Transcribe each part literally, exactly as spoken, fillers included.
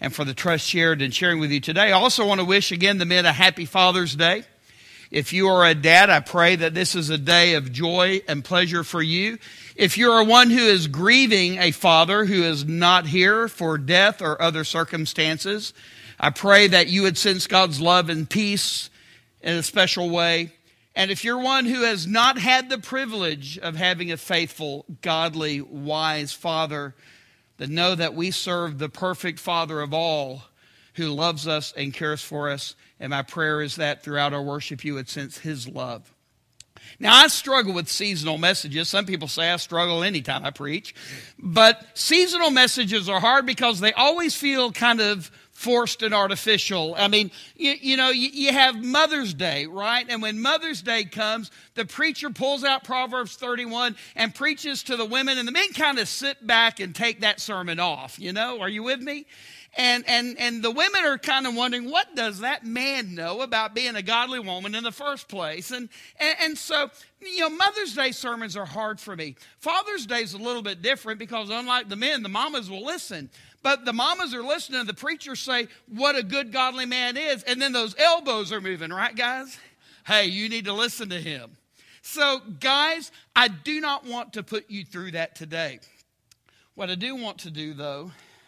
and for the trust shared and sharing with you today. I also want to wish again the men a happy Father's Day. If you are a dad, I pray that this is a day of joy and pleasure for you. If you're one who is grieving a father who is not here for death or other circumstances, I pray that you would sense God's love and peace in a special way. And if you're one who has not had the privilege of having a faithful, godly, wise father, then know that we serve the perfect Father of all who loves us and cares for us. And my prayer is that throughout our worship you would sense his love. Now, I struggle with seasonal messages. Some people say I struggle anytime I preach. But seasonal messages are hard because they always feel kind of forced and artificial. I mean, you, you know, you, you have Mother's Day, right? And when Mother's Day comes, the preacher pulls out Proverbs thirty-one and preaches to the women, and the men kind of sit back and take that sermon off, you know? Are you with me? And and and the women are kind of wondering, what does that man know about being a godly woman in the first place? And, and, and so, you know, Mother's Day sermons are hard for me. Father's Day is a little bit different because unlike the men, the mamas will listen. But the mamas are listening and the preachers say what a good godly man is. And then those elbows are moving, right, guys? Hey, you need to listen to him. So, guys, I do not want to put you through that today. What I do want to do, though,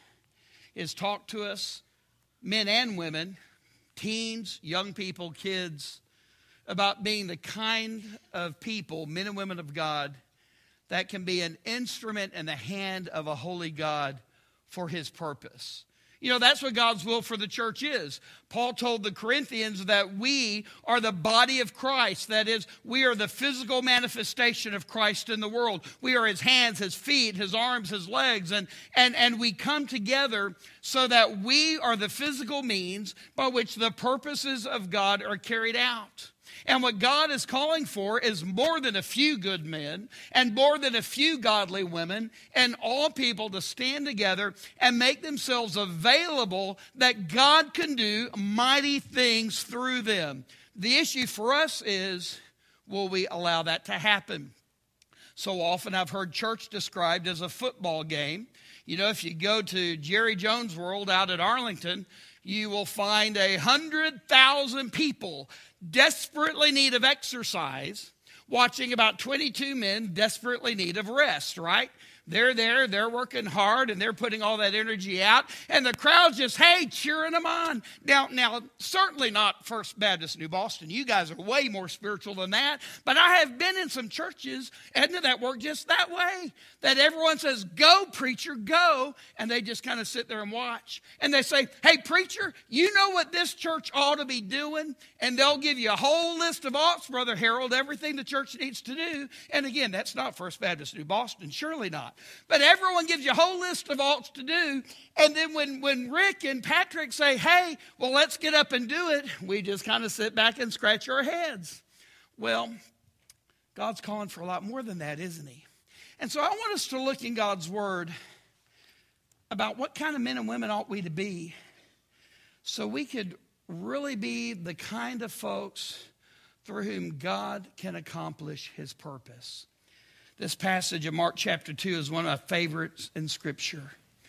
is talk to us, men and women, teens, young people, kids, about being the kind of people, men and women of God, that can be an instrument in the hand of a holy God for his purpose. You know, that's what God's will for the church is. Paul told the Corinthians that we are the body of Christ. That is, we are the physical manifestation of Christ in the world. We are his hands, his feet, his arms, his legs. And, and, and we come together so that we are the physical means by which the purposes of God are carried out. And what God is calling for is more than a few good men and more than a few godly women and all people to stand together and make themselves available that God can do mighty things through them. The issue for us is, will we allow that to happen? So often I've heard church described as a football game. You know, if you go to Jerry Jones World out at Arlington, you will find a hundred thousand people desperately in need of exercise, watching about twenty-two men desperately in need of rest, right? They're there, they're working hard, and they're putting all that energy out, and the crowd's just, hey, cheering them on. Now, now, certainly not First Baptist New Boston. You guys are way more spiritual than that, but I have been in some churches, and that work just that way, that everyone says, go, preacher, go, and they just kind of sit there and watch. And they say, hey, preacher, you know what this church ought to be doing? And they'll give you a whole list of oughts, Brother Harold, everything the church needs to do. And again, that's not First Baptist New Boston, surely not. But everyone gives you a whole list of oughts to do. And then when, when Rick and Patrick say, hey, well, let's get up and do it, we just kind of sit back and scratch our heads. Well, God's calling for a lot more than that, isn't he? And so I want us to look in God's word about what kind of men and women ought we to be so we could really be the kind of folks through whom God can accomplish his purpose. This passage of Mark chapter two is one of my favorites in Scripture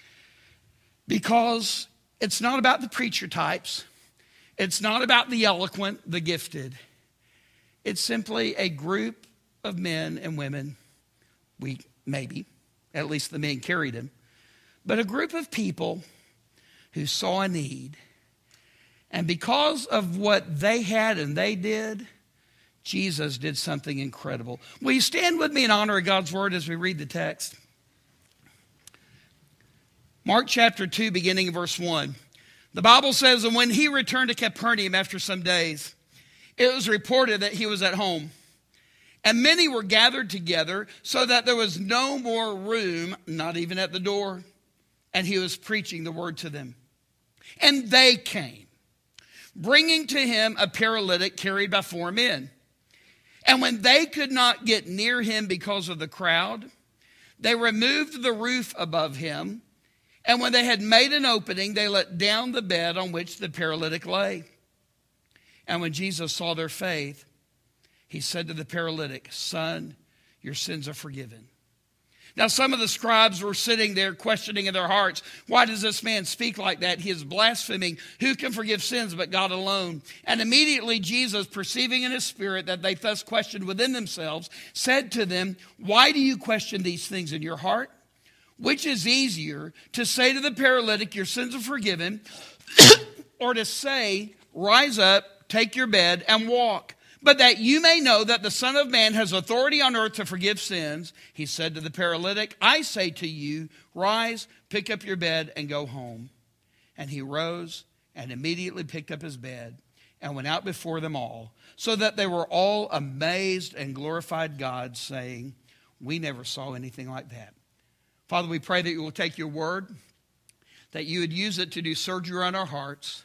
because it's not about the preacher types. It's not about the eloquent, the gifted. It's simply a group of men and women, we maybe, at least the men carried them, but a group of people who saw a need. And because of what they had and they did, Jesus did something incredible. Will you stand with me in honor of God's word as we read the text? Mark chapter two, beginning in verse one. The Bible says, and when he returned to Capernaum after some days, it was reported that he was at home. And many were gathered together so that there was no more room, not even at the door. And he was preaching the word to them. And they came, bringing to him a paralytic carried by four men. And when they could not get near him because of the crowd, they removed the roof above him. And when they had made an opening, they let down the bed on which the paralytic lay. And when Jesus saw their faith, he said to the paralytic, son, your sins are forgiven. Now some of the scribes were sitting there questioning in their hearts, why does this man speak like that? He is blaspheming. Who can forgive sins but God alone? And immediately Jesus, perceiving in his spirit that they thus questioned within themselves, said to them, why do you question these things in your heart? Which is easier, to say to the paralytic, your sins are forgiven, or to say, rise up, take your bed, and walk? But that you may know that the Son of Man has authority on earth to forgive sins, he said to the paralytic, I say to you, rise, pick up your bed, and go home. And he rose and immediately picked up his bed and went out before them all, so that they were all amazed and glorified God, saying, we never saw anything like that. Father, we pray that you will take your word, that you would use it to do surgery on our hearts,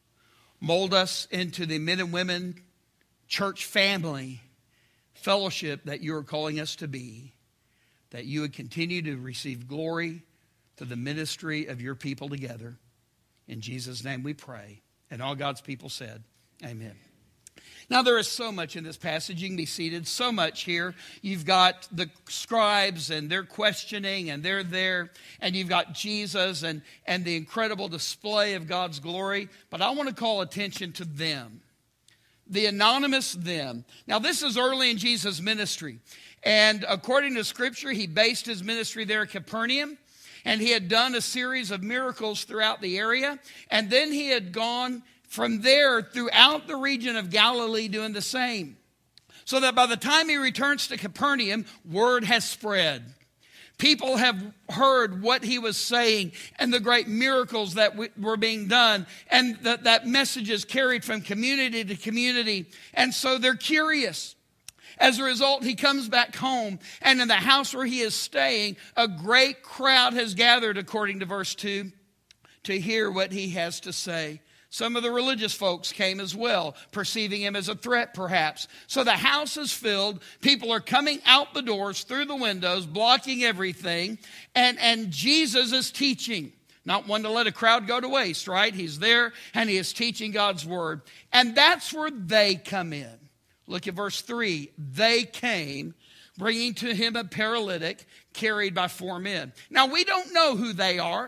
mold us into the men and women church family, fellowship that you are calling us to be, that you would continue to receive glory to the ministry of your people together. In Jesus' name we pray. And all God's people said, amen. Now there is so much in this passage. You can be seated. So much here. You've got the scribes and they're questioning and they're there. And you've got Jesus and, and the incredible display of God's glory. But I want to call attention to them. The anonymous them. Now this is early in Jesus' ministry. And according to Scripture, he based his ministry there at Capernaum. And he had done a series of miracles throughout the area. And then he had gone from there throughout the region of Galilee doing the same. So that by the time he returns to Capernaum, word has spread. People have heard what he was saying and the great miracles that were being done. And that, that message is carried from community to community. And so they're curious. As a result, he comes back home. And in the house where he is staying, a great crowd has gathered, according to verse two, to hear what he has to say. Some of the religious folks came as well, perceiving him as a threat perhaps. So the house is filled. People are coming out the doors, through the windows, blocking everything. And, and Jesus is teaching. Not one to let a crowd go to waste, right? He's there and he is teaching God's word. And that's where they come in. Look at verse three. They came, bringing to him a paralytic carried by four men. Now we don't know who they are.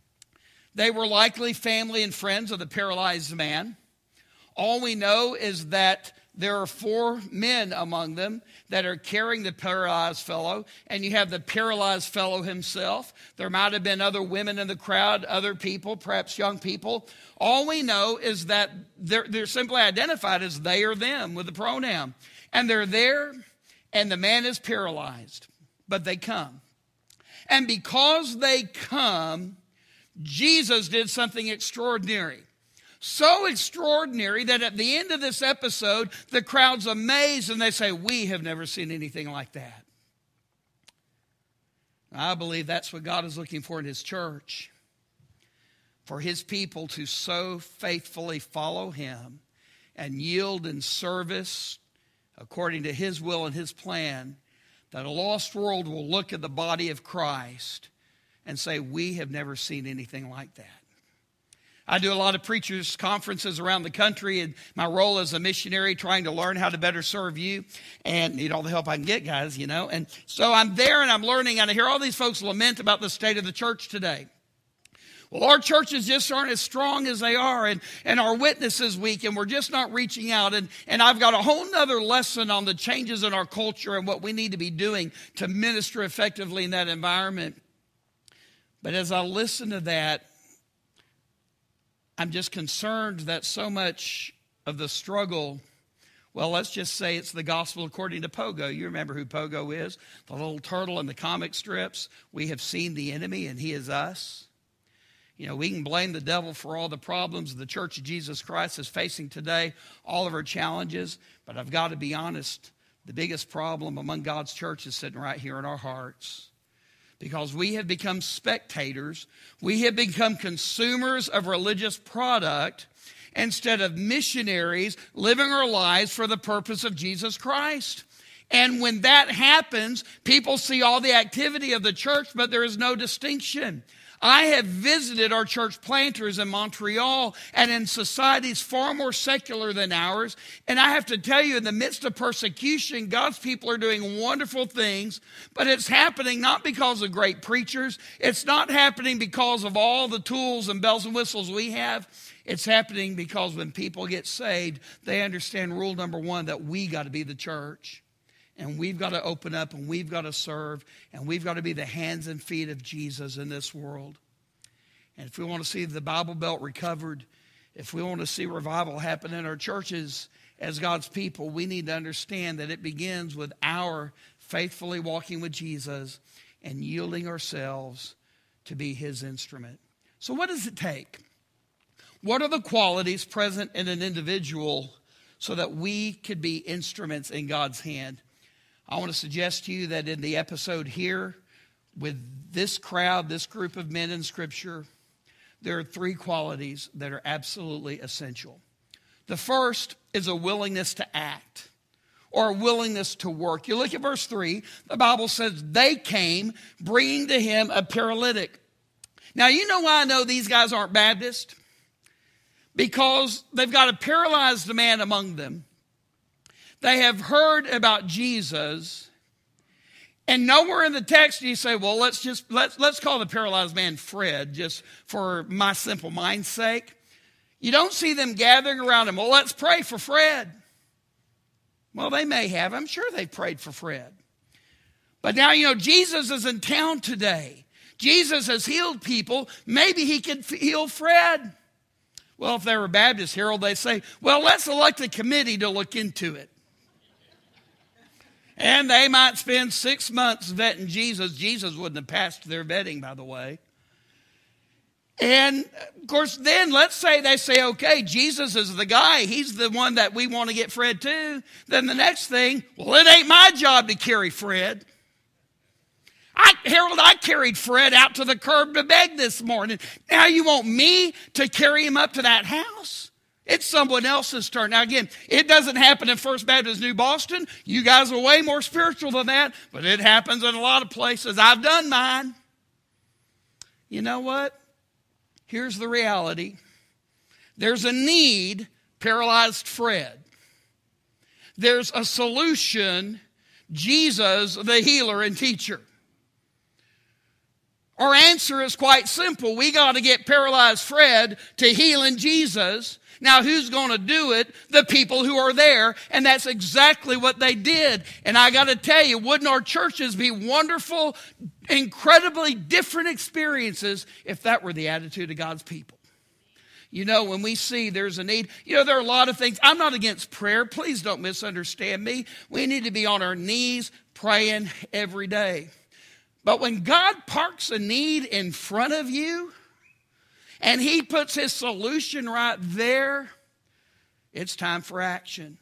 They were likely family and friends of the paralyzed man. All we know is that there are four men among them that are carrying the paralyzed fellow, and you have the paralyzed fellow himself. There might have been other women in the crowd, other people, perhaps young people. All we know is that they're, they're simply identified as they or them with the pronoun. And they're there, and the man is paralyzed, but they come. And because they come, Jesus did something extraordinary. So extraordinary that at the end of this episode, the crowd's amazed and they say, we have never seen anything like that. I believe that's what God is looking for in his church. For his people to so faithfully follow him and yield in service according to his will and his plan, that a lost world will look at the body of Christ and say, we have never seen anything like that. I do a lot of preachers' conferences around the country, and my role as a missionary trying to learn how to better serve you and need all the help I can get, guys, you know. And so I'm there and I'm learning, and I hear all these folks lament about the state of the church today. Well, our churches just aren't as strong as they are, and, and our witness is weak, and we're just not reaching out. And, and I've got a whole nother lesson on the changes in our culture and what we need to be doing to minister effectively in that environment. But as I listen to that, I'm just concerned that so much of the struggle, well, let's just say it's the gospel according to Pogo. You remember who Pogo is? The little turtle in the comic strips. We have seen the enemy and he is us. You know, we can blame the devil for all the problems the Church of Jesus Christ is facing today, all of our challenges. But I've got to be honest, the biggest problem among God's church is sitting right here in our hearts. Because we have become spectators, we have become consumers of religious product instead of missionaries living our lives for the purpose of Jesus Christ. And when that happens, people see all the activity of the church, but there is no distinction. I have visited our church planters in Montreal and in societies far more secular than ours. And I have to tell you, in the midst of persecution, God's people are doing wonderful things. But it's happening not because of great preachers. It's not happening because of all the tools and bells and whistles we have. It's happening because when people get saved, they understand rule number one, that we got to be the church. And we've got to open up, and we've got to serve, and we've got to be the hands and feet of Jesus in this world. And if we want to see the Bible Belt recovered, if we want to see revival happen in our churches as God's people, we need to understand that it begins with our faithfully walking with Jesus and yielding ourselves to be his instrument. So what does it take? What are the qualities present in an individual so that we could be instruments in God's hand? I want to suggest to you that in the episode here, with this crowd, this group of men in Scripture, there are three qualities that are absolutely essential. The first is a willingness to act, or a willingness to work. You look at verse three, the Bible says, they came bringing to him a paralytic. Now, you know why I know these guys aren't Baptist? Because they've got a paralyzed man among them. They have heard about Jesus, and nowhere in the text do you say, well, let's just, let's, let's call the paralyzed man Fred, just for my simple mind's sake. You don't see them gathering around him. Well, let's pray for Fred. Well, they may have. I'm sure they prayed for Fred. But now, you know, Jesus is in town today. Jesus has healed people. Maybe he could heal Fred. Well, if they were Baptist, Harold, they say, well, let's elect a committee to look into it. And they might spend six months vetting Jesus. Jesus wouldn't have passed their vetting, by the way. And, of course, then let's say they say, okay, Jesus is the guy. He's the one that we want to get Fred to. Then the next thing, well, it ain't my job to carry Fred. I, Harold, I carried Fred out to the curb to beg this morning. Now you want me to carry him up to that house? It's someone else's turn. Now again, it doesn't happen in First Baptist New Boston. You guys are way more spiritual than that, but it happens in a lot of places. I've done mine. You know what? Here's the reality. There's a need, paralyzed Fred. There's a solution, Jesus, the healer and teacher. Our answer is quite simple. We got to get paralyzed Fred to healing Jesus. Now, who's going to do it? The people who are there. And that's exactly what they did. And I got to tell you, wouldn't our churches be wonderful, incredibly different experiences if that were the attitude of God's people? You know, when we see there's a need, you know, there are a lot of things. I'm not against prayer. Please don't misunderstand me. We need to be on our knees praying every day. But when God parks a need in front of you and he puts his solution right there, it's time for action.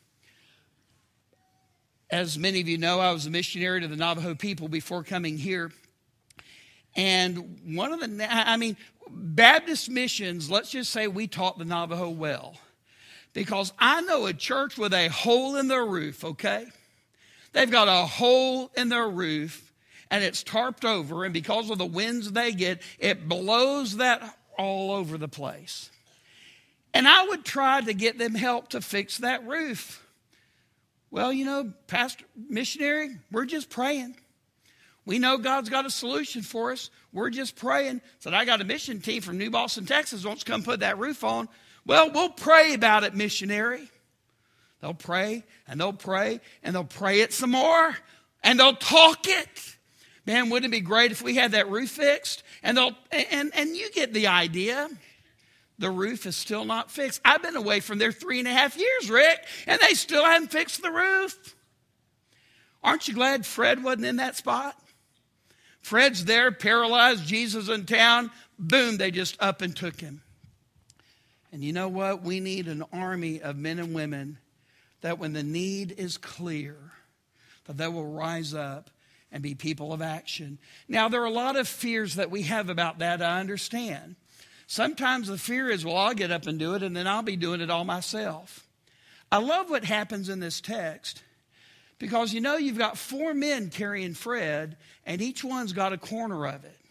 As many of you know, I was a missionary to the Navajo people before coming here. And one of the, I mean, Baptist missions, let's just say we taught the Navajo well. Because I know a church with a hole in their roof, okay? They've got a hole in their roof. And it's tarped over, and because of the winds they get, it blows that all over the place. And I would try to get them help to fix that roof. Well, you know, pastor, missionary, we're just praying. We know God's got a solution for us. We're just praying. Said, I got a mission team from New Boston, Texas, wants to come put that roof on. Well, we'll pray about it, missionary. They'll pray, and they'll pray, and they'll pray it some more, and they'll talk it. Man, wouldn't it be great if we had that roof fixed? And they'll and, and you get the idea. The roof is still not fixed. I've been away from there three and a half years, Rick, and they still haven't fixed the roof. Aren't you glad Fred wasn't in that spot? Fred's there, paralyzed, Jesus in town. Boom, they just up and took him. And you know what? We need an army of men and women that when the need is clear, that they will rise up and be people of action. Now, there are a lot of fears that we have about that, I understand. Sometimes the fear is, well, I'll get up and do it, and then I'll be doing it all myself. I love what happens in this text because, you know, you've got four men carrying Fred, and each one's got a corner of it.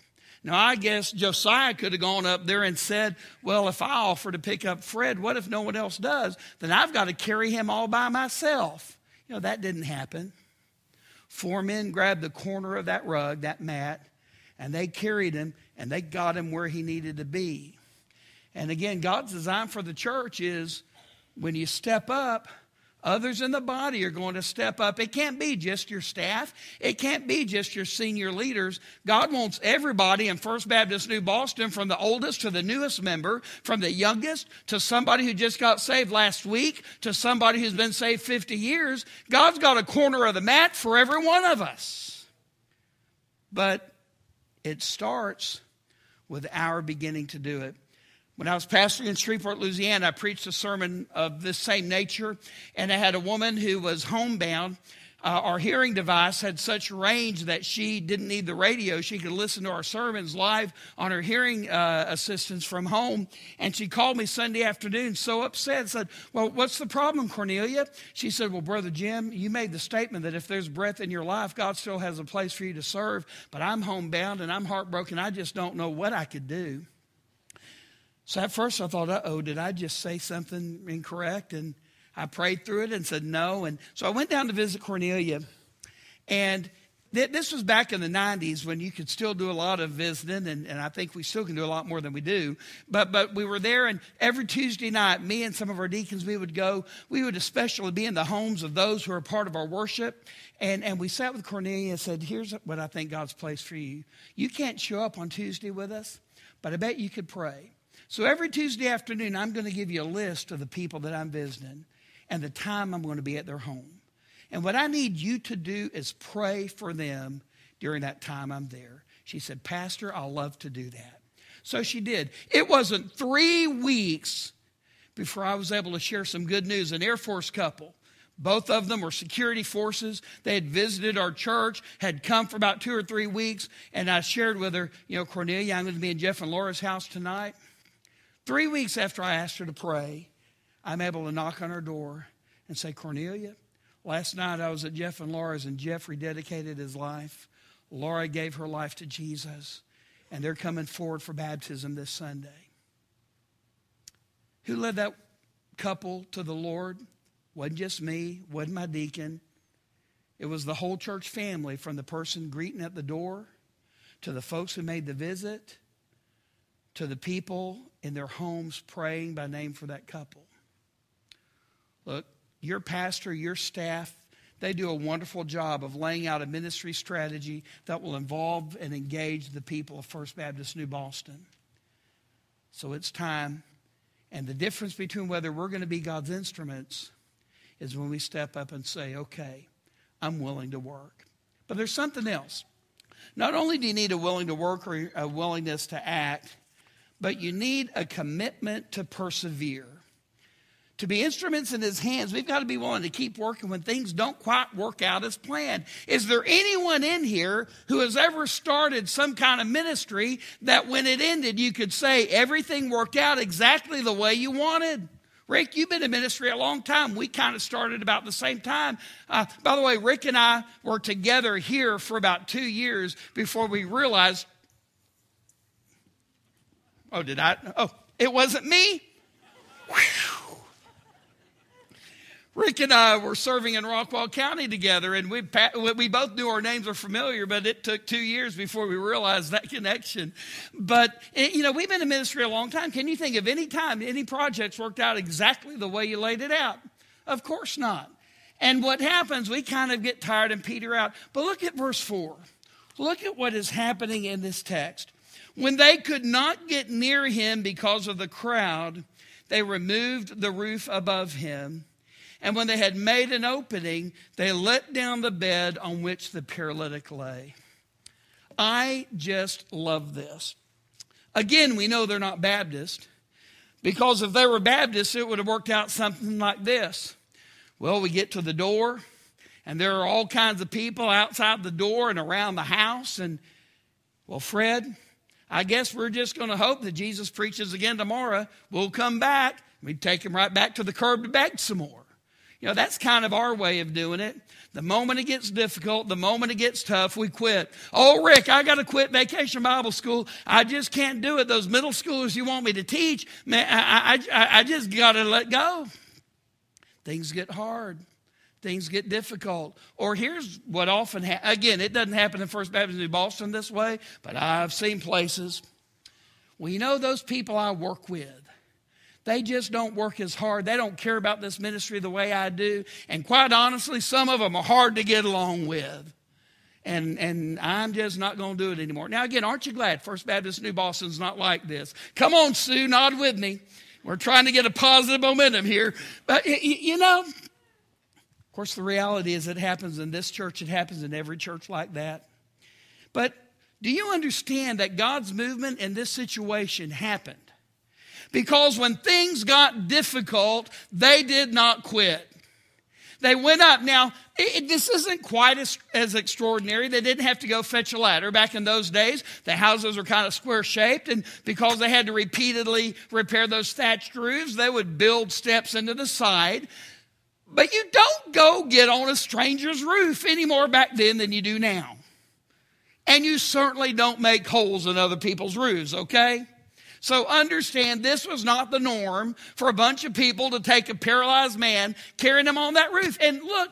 Now, I guess Josiah could have gone up there and said, well, if I offer to pick up Fred, what if no one else does? Then I've got to carry him all by myself. You know, that didn't happen. Four men grabbed the corner of that rug, that mat, and they carried him, and they got him where he needed to be. And again, God's design for the church is when you step up, others in the body are going to step up. It can't be just your staff. It can't be just your senior leaders. God wants everybody in First Baptist New Boston, from the oldest to the newest member, from the youngest to somebody who just got saved last week to somebody who's been saved fifty years. God's got a corner of the mat for every one of us. But it starts with our beginning to do it. When I was pastoring in Shreveport, Louisiana, I preached a sermon of this same nature, and I had a woman who was homebound. Uh, our hearing device had such range that she didn't need the radio. She could listen to our sermons live on her hearing uh, assistance from home. And she called me Sunday afternoon so upset, said, well, what's the problem, Cornelia? She said, well, Brother Jim, you made the statement that if there's breath in your life, God still has a place for you to serve. But I'm homebound and I'm heartbroken. I just don't know what I could do. So at first I thought, uh-oh, did I just say something incorrect? And I prayed through it and said no. And so I went down to visit Cornelia. And th- this was back in the nineties when you could still do a lot of visiting. And, and I think we still can do a lot more than we do. But but we were there, and every Tuesday night, me and some of our deacons, we would go. We would especially be in the homes of those who are part of our worship. And, and we sat with Cornelia and said, here's what I think God's placed for you. You can't show up on Tuesday with us, but I bet you could pray. So every Tuesday afternoon, I'm going to give you a list of the people that I'm visiting and the time I'm going to be at their home. And what I need you to do is pray for them during that time I'm there. She said, Pastor, I'll love to do that. So she did. It wasn't three weeks before I was able to share some good news. An Air Force couple. Both of them were security forces. They had visited our church, had come for about two or three weeks. And I shared with her, you know, Cornelia, I'm going to be in Jeff and Laura's house tonight. Three weeks after I asked her to pray, I'm able to knock on her door and say, Cornelia, last night I was at Jeff and Laura's, and Jeff rededicated his life. Laura gave her life to Jesus, and they're coming forward for baptism this Sunday. Who led that couple to the Lord? Wasn't just me, wasn't my deacon. It was the whole church family, from the person greeting at the door to the folks who made the visit to the people in their homes praying by name for that couple. Look, your pastor, your staff, they do a wonderful job of laying out a ministry strategy that will involve and engage the people of First Baptist New Boston. So it's time. And the difference between whether we're going to be God's instruments is when we step up and say, okay, I'm willing to work. But there's something else. Not only do you need a willing to work or a willingness to act, but you need a commitment to persevere. To be instruments in his hands, we've got to be willing to keep working when things don't quite work out as planned. Is there anyone in here who has ever started some kind of ministry that when it ended, you could say everything worked out exactly the way you wanted? Rick, you've been in ministry a long time. We kind of started about the same time. Uh, by the way, Rick and I were together here for about two years before we realized, oh, did I? Oh, it wasn't me? Whew. Rick and I were serving in Rockwall County together, and we we both knew our names were familiar, but it took two years before we realized that connection. But, you know, we've been in ministry a long time. Can you think of any time any projects worked out exactly the way you laid it out? Of course not. And what happens, we kind of get tired and peter out. But look at verse four. Look at what is happening in this text. When they could not get near him because of the crowd, they removed the roof above him. And when they had made an opening, they let down the bed on which the paralytic lay. I just love this. Again, we know they're not Baptist, because if they were Baptist, it would have worked out something like this. Well, we get to the door, and there are all kinds of people outside the door and around the house. And, well, Fred, I guess we're just going to hope that Jesus preaches again tomorrow. We'll come back. We take him right back to the curb to beg some more. You know, that's kind of our way of doing it. The moment it gets difficult, the moment it gets tough, we quit. Oh, Rick, I got to quit Vacation Bible School. I just can't do it. Those middle schoolers you want me to teach, man, I, I, I just got to let go. Things get hard. Things get difficult. Or here's what often happens. Again, it doesn't happen in First Baptist New Boston this way, but I've seen places. Well, you know those people I work with, they just don't work as hard. They don't care about this ministry the way I do. And quite honestly, some of them are hard to get along with. And, and I'm just not going to do it anymore. Now, again, aren't you glad First Baptist New Boston's not like this? Come on, Sue, nod with me. We're trying to get a positive momentum here. But, you know, of course, the reality is it happens in this church. It happens in every church like that. But do you understand that God's movement in this situation happened? Because when things got difficult, they did not quit. They went up. Now, it, this isn't quite as, as extraordinary. They didn't have to go fetch a ladder. Back in those days, the houses were kind of square-shaped, and because they had to repeatedly repair those thatched roofs, they would build steps into the side. But you don't go get on a stranger's roof any more back then than you do now. And you certainly don't make holes in other people's roofs, okay? So understand, this was not the norm for a bunch of people to take a paralyzed man, carrying him on that roof. And look,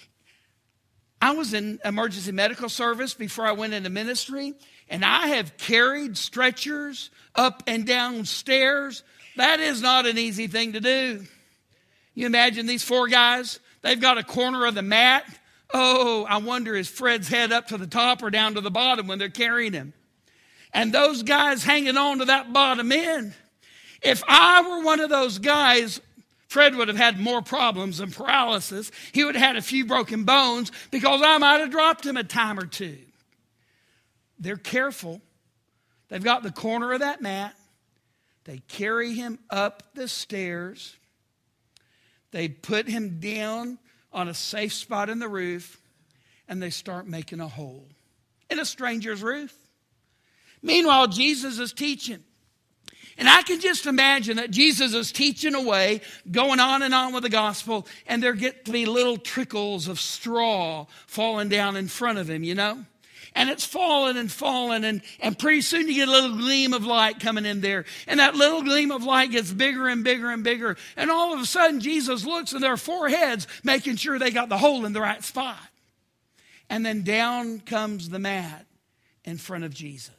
I was in emergency medical service before I went into ministry, and I have carried stretchers up and down stairs. That is not an easy thing to do. You imagine these four guys, they've got a corner of the mat. Oh, I wonder is Fred's head up to the top or down to the bottom when they're carrying him? And those guys hanging on to that bottom end. If I were one of those guys, Fred would have had more problems than paralysis. He would have had a few broken bones because I might have dropped him a time or two. They're careful. They've got the corner of that mat. They carry him up the stairs. They put him down on a safe spot in the roof, and they start making a hole in a stranger's roof. Meanwhile, Jesus is teaching. And I can just imagine that Jesus is teaching away, going on and on with the gospel, and there get to be little trickles of straw falling down in front of him, you know? And it's falling and falling, and, and pretty soon you get a little gleam of light coming in there. And that little gleam of light gets bigger and bigger and bigger. And all of a sudden, Jesus looks, and there are four heads making sure they got the hole in the right spot. And then down comes the mat in front of Jesus.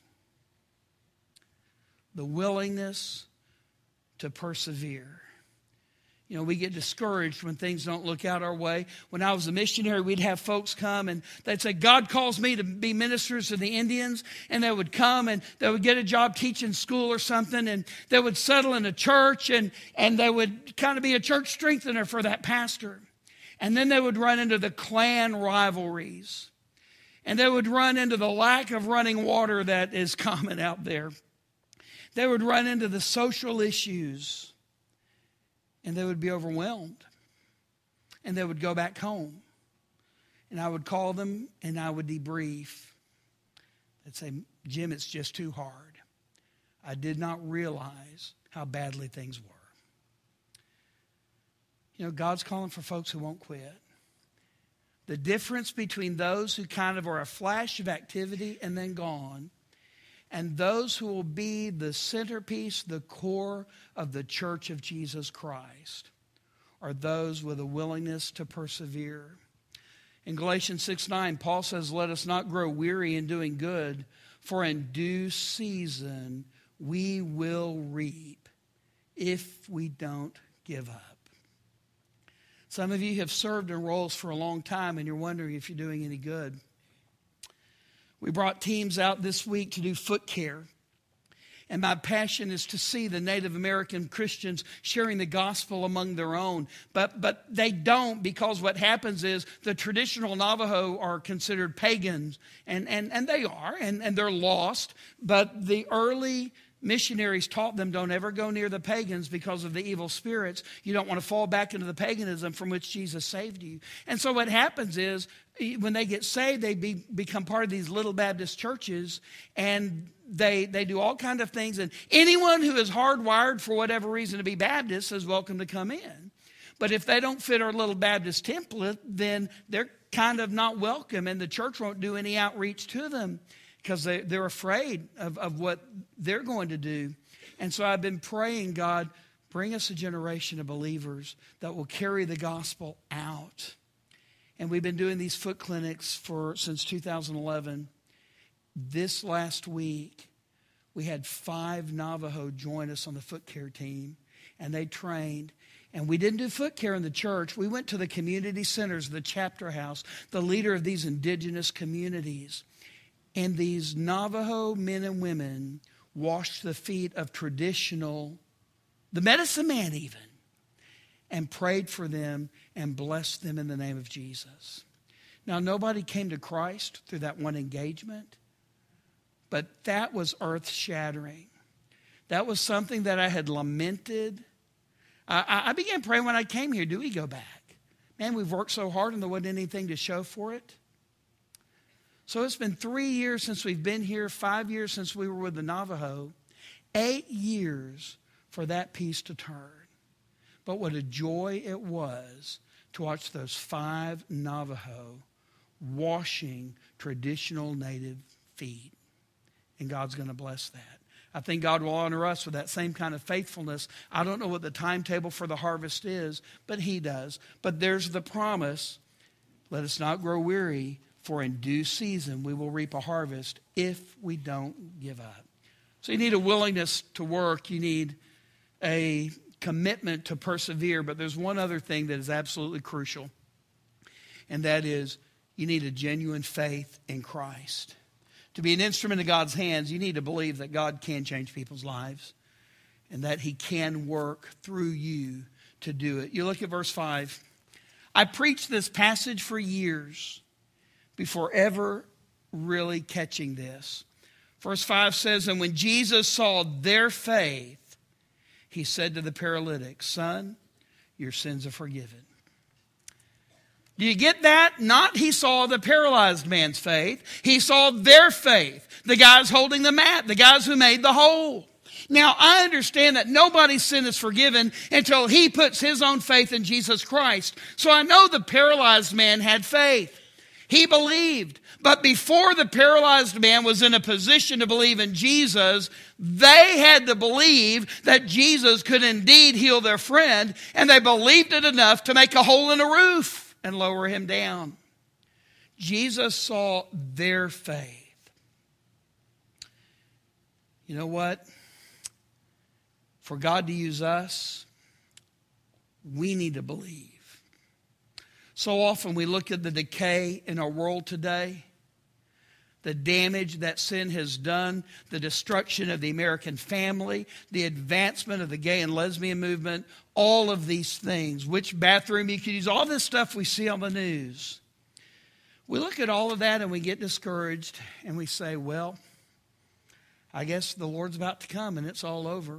The willingness to persevere. You know, we get discouraged when things don't look out our way. When I was a missionary, we'd have folks come and they'd say, God calls me to be ministers to the Indians. And they would come and they would get a job teaching school or something. And they would settle in a church and, and they would kind of be a church strengthener for that pastor. And then they would run into the clan rivalries. And they would run into the lack of running water that is common out there. They would run into the social issues, and they would be overwhelmed, and they would go back home. And I would call them, and I would debrief. They'd say, Jim, it's just too hard. I did not realize how badly things were. You know, God's calling for folks who won't quit. The difference between those who kind of are a flash of activity and then gone, and those who will be the centerpiece, the core of the church of Jesus Christ, are those with a willingness to persevere. In Galatians six nine, Paul says, let us not grow weary in doing good, for in due season we will reap if we don't give up. Some of you have served in roles for a long time and you're wondering if you're doing any good. We brought teams out this week to do foot care. And my passion is to see the Native American Christians sharing the gospel among their own. But, but they don't, because what happens is the traditional Navajo are considered pagans. And, and, and they are, and, and they're lost. But the early missionaries taught them, don't ever go near the pagans because of the evil spirits. You don't want to fall back into the paganism from which Jesus saved you. And so what happens is, when they get saved, they be, become part of these little Baptist churches, and they they do all kinds of things. And anyone who is hardwired for whatever reason to be Baptist is welcome to come in. But if they don't fit our little Baptist template, then they're kind of not welcome, and the church won't do any outreach to them because they, they're afraid of, of what they're going to do. And so I've been praying, God, bring us a generation of believers that will carry the gospel out. And we've been doing these foot clinics for since two thousand eleven. This last week, we had five Navajo join us on the foot care team, and they trained. And we didn't do foot care in the church. We went to the community centers, the chapter house, the leader of these indigenous communities. And these Navajo men and women washed the feet of traditional, the medicine man even, and prayed for them and blessed them in the name of Jesus. Now, nobody came to Christ through that one engagement, but that was earth-shattering. That was something that I had lamented. I, I began praying when I came here, do we go back? Man, we've worked so hard and there wasn't anything to show for it. So it's been three years since we've been here, five years since we were with the Navajo, eight years for that piece to turn. But what a joy it was to watch those five Navajo washing traditional native feet. And God's going to bless that. I think God will honor us with that same kind of faithfulness. I don't know what the timetable for the harvest is, but He does. But there's the promise. Let us not grow weary, for in due season we will reap a harvest if we don't give up. So you need a willingness to work. You need a commitment to persevere. But there's one other thing that is absolutely crucial, and that is you need a genuine faith in Christ. To be an instrument in God's hands, you need to believe that God can change people's lives and that He can work through you to do it. You look at verse five. I preached this passage for years before ever really catching this. Verse five says, and when Jesus saw their faith, He said to the paralytic, son, your sins are forgiven. Do you get that? Not he saw the paralyzed man's faith. He saw their faith. The guys holding the mat. The guys who made the hole. Now, I understand that nobody's sin is forgiven until he puts his own faith in Jesus Christ. So I know the paralyzed man had faith. He believed. But before the paralyzed man was in a position to believe in Jesus, they had to believe that Jesus could indeed heal their friend. And they believed it enough to make a hole in the roof and lower him down. Jesus saw their faith. You know what? For God to use us, we need to believe. So often we look at the decay in our world today, the damage that sin has done, the destruction of the American family, the advancement of the gay and lesbian movement, all of these things, which bathroom you could use, all this stuff we see on the news. We look at all of that and we get discouraged and we say, well, I guess the Lord's about to come and it's all over.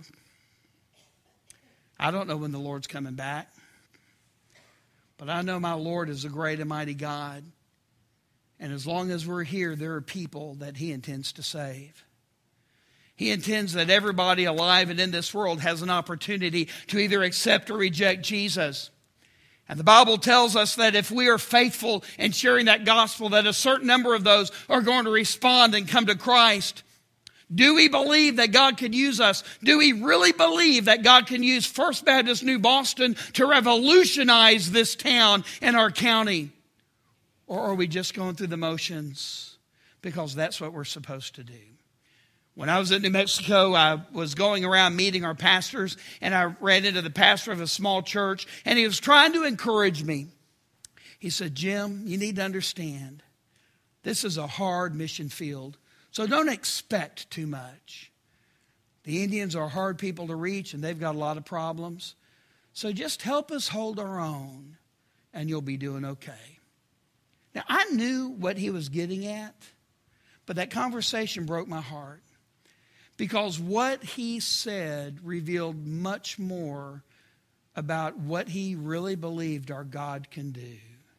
I don't know when the Lord's coming back, but I know my Lord is a great and mighty God. And as long as we're here, there are people that He intends to save. He intends that everybody alive and in this world has an opportunity to either accept or reject Jesus. And the Bible tells us that if we are faithful in sharing that gospel, that a certain number of those are going to respond and come to Christ. Do we believe that God could use us? Do we really believe that God can use First Baptist New Boston to revolutionize this town and our county? Or are we just going through the motions because that's what we're supposed to do? When I was in New Mexico, I was going around meeting our pastors, and I ran into the pastor of a small church, and he was trying to encourage me. He said, Jim, you need to understand, this is a hard mission field, so don't expect too much. The Indians are hard people to reach, and they've got a lot of problems. So just help us hold our own, and you'll be doing okay. Now, I knew what he was getting at, but that conversation broke my heart because what he said revealed much more about what he really believed our God can do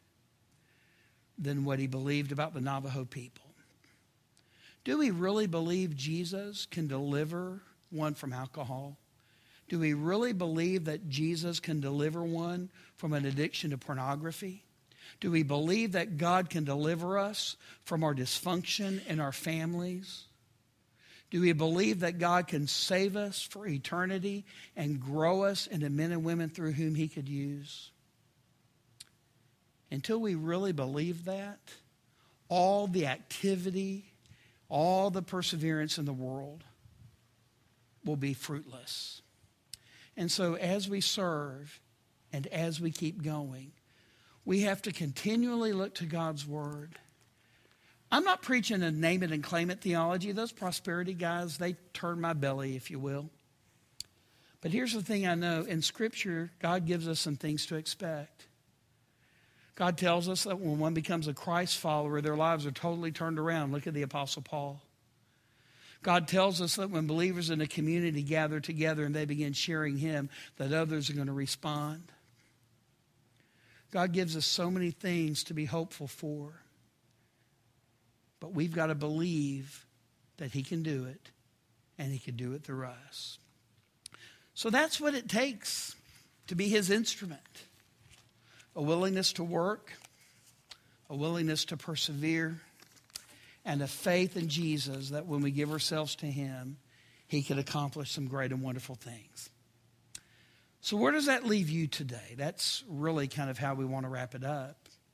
than what he believed about the Navajo people. Do we really believe Jesus can deliver one from alcohol? Do we really believe that Jesus can deliver one from an addiction to pornography? Do we believe that God can deliver us from our dysfunction in our families? Do we believe that God can save us for eternity and grow us into men and women through whom he could use? Until we really believe that, all the activity, all the perseverance in the world will be fruitless. And so as we serve and as we keep going, we have to continually look to God's word. I'm not preaching a name it and claim it theology. Those prosperity guys, they turn my belly, if you will. But here's the thing I know. In Scripture, God gives us some things to expect. God tells us that when one becomes a Christ follower, their lives are totally turned around. Look at the Apostle Paul. God tells us that when believers in a community gather together and they begin sharing him, that others are going to respond. God gives us so many things to be hopeful for. But we've got to believe that he can do it, and he can do it through us. So that's what it takes to be his instrument. A willingness to work, a willingness to persevere, and a faith in Jesus that when we give ourselves to him, he can accomplish some great and wonderful things. So where does that leave you today? That's really kind of how we want to wrap it up.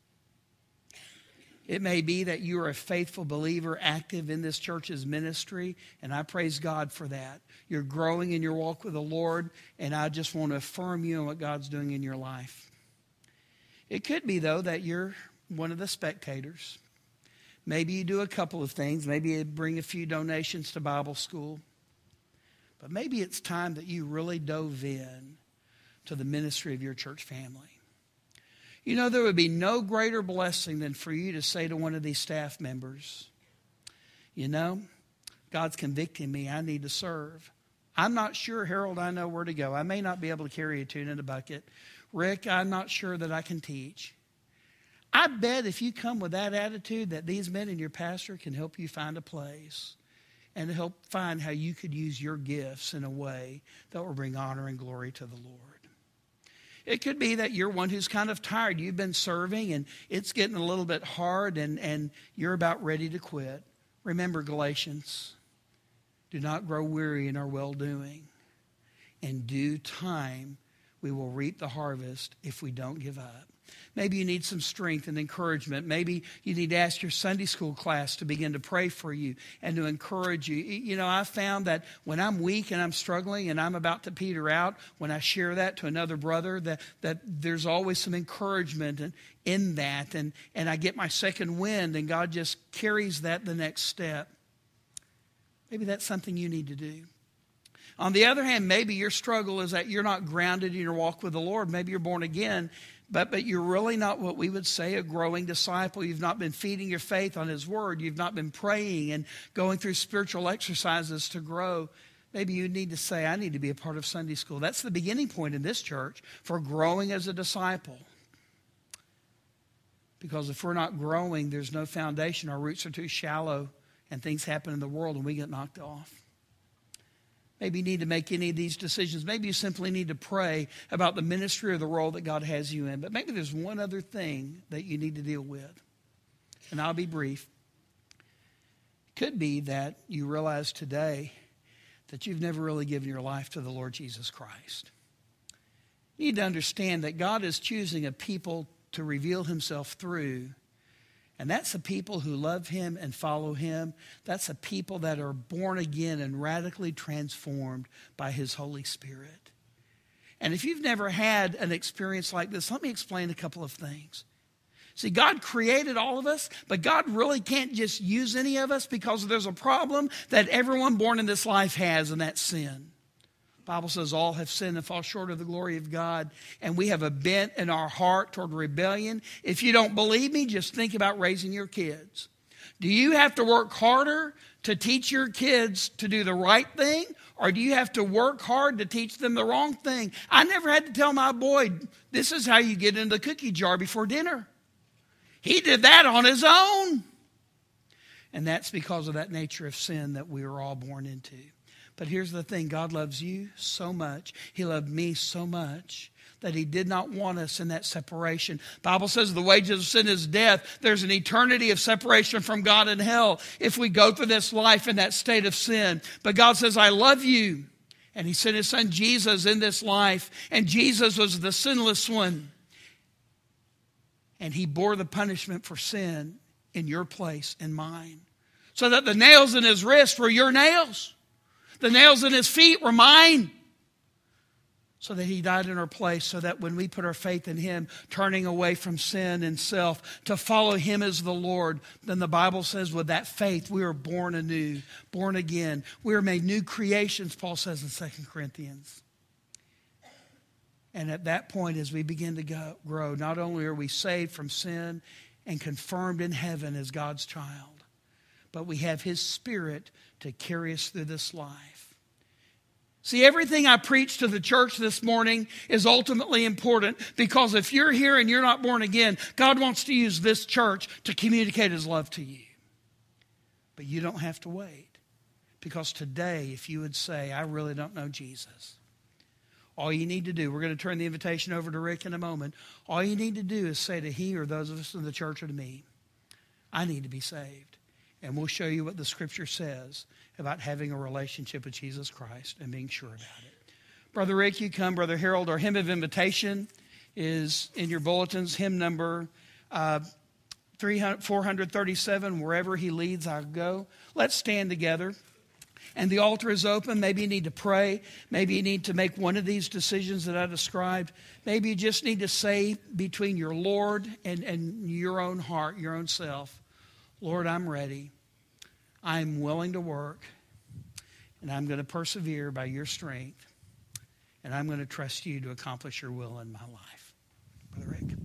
It may be that you are a faithful believer active in this church's ministry, and I praise God for that. You're growing in your walk with the Lord, and I just want to affirm you in what God's doing in your life. It could be, though, that you're one of the spectators. Maybe you do a couple of things. Maybe you bring a few donations to Bible school. But maybe it's time that you really dove in to the ministry of your church family. You know, there would be no greater blessing than for you to say to one of these staff members, you know, God's convicting me. I need to serve. I'm not sure, Harold, I know where to go. I may not be able to carry a tune in a bucket. Rick, I'm not sure that I can teach. I bet if you come with that attitude that these men and your pastor can help you find a place and help find how you could use your gifts in a way that will bring honor and glory to the Lord. It could be that you're one who's kind of tired. You've been serving and it's getting a little bit hard and, and you're about ready to quit. Remember Galatians. Do not grow weary in our well-doing. In due time, we will reap the harvest if we don't give up. Maybe you need some strength and encouragement. Maybe you need to ask your Sunday school class to begin to pray for you and to encourage you. You know, I found that when I'm weak and I'm struggling and I'm about to peter out, when I share that to another brother, that, that there's always some encouragement in, in that. And, and I get my second wind and God just carries that the next step. Maybe that's something you need to do. On the other hand, maybe your struggle is that you're not grounded in your walk with the Lord. Maybe you're born again, but, but you're really not what we would say a growing disciple. You've not been feeding your faith on his word. You've not been praying and going through spiritual exercises to grow. Maybe you need to say, I need to be a part of Sunday school. That's the beginning point in this church for growing as a disciple. Because if we're not growing, there's no foundation. Our roots are too shallow and things happen in the world and we get knocked off. Maybe you need to make any of these decisions. Maybe you simply need to pray about the ministry or the role that God has you in. But maybe there's one other thing that you need to deal with. And I'll be brief. It could be that you realize today that you've never really given your life to the Lord Jesus Christ. You need to understand that God is choosing a people to reveal himself through. And that's the people who love him and follow him. That's the people that are born again and radically transformed by his Holy Spirit. And if you've never had an experience like this, let me explain a couple of things. See, God created all of us, but God really can't just use any of us because there's a problem that everyone born in this life has, and that's sin. The Bible says all have sinned and fall short of the glory of God. And we have a bent in our heart toward rebellion. If you don't believe me, just think about raising your kids. Do you have to work harder to teach your kids to do the right thing? Or do you have to work hard to teach them the wrong thing? I never had to tell my boy, this is how you get in the cookie jar before dinner. He did that on his own. And that's because of that nature of sin that we were all born into. But here's the thing. God loves you so much. He loved me so much that he did not want us in that separation. The Bible says the wages of sin is death. There's an eternity of separation from God in hell if we go through this life in that state of sin. But God says, I love you. And he sent his son Jesus in this life. And Jesus was the sinless one. And he bore the punishment for sin in your place and mine. So that the nails in his wrist were your nails. The nails in his feet were mine. So that he died in our place, so that when we put our faith in him, turning away from sin and self to follow him as the Lord, then the Bible says with that faith we are born anew, born again. We are made new creations, Paul says in Second Corinthians. And at that point, as we begin to go, grow, not only are we saved from sin and confirmed in heaven as God's child, but we have his Spirit to carry us through this life. See, everything I preach to the church this morning is ultimately important, because if you're here and you're not born again, God wants to use this church to communicate his love to you. But you don't have to wait, because today, if you would say, I really don't know Jesus, all you need to do, we're going to turn the invitation over to Rick in a moment. All you need to do is say to he or those of us in the church or to me, I need to be saved. And we'll show you what the Scripture says about having a relationship with Jesus Christ and being sure about it. Brother Rick, you come. Brother Harold, our hymn of invitation is in your bulletins, hymn number uh, four thirty-seven, Wherever He Leads, I'll Go. Let's stand together. And the altar is open. Maybe you need to pray. Maybe you need to make one of these decisions that I described. Maybe you just need to say between your Lord and, and your own heart, your own self, Lord, I'm ready. I'm willing to work, and I'm going to persevere by your strength, and I'm going to trust you to accomplish your will in my life. Brother Rick.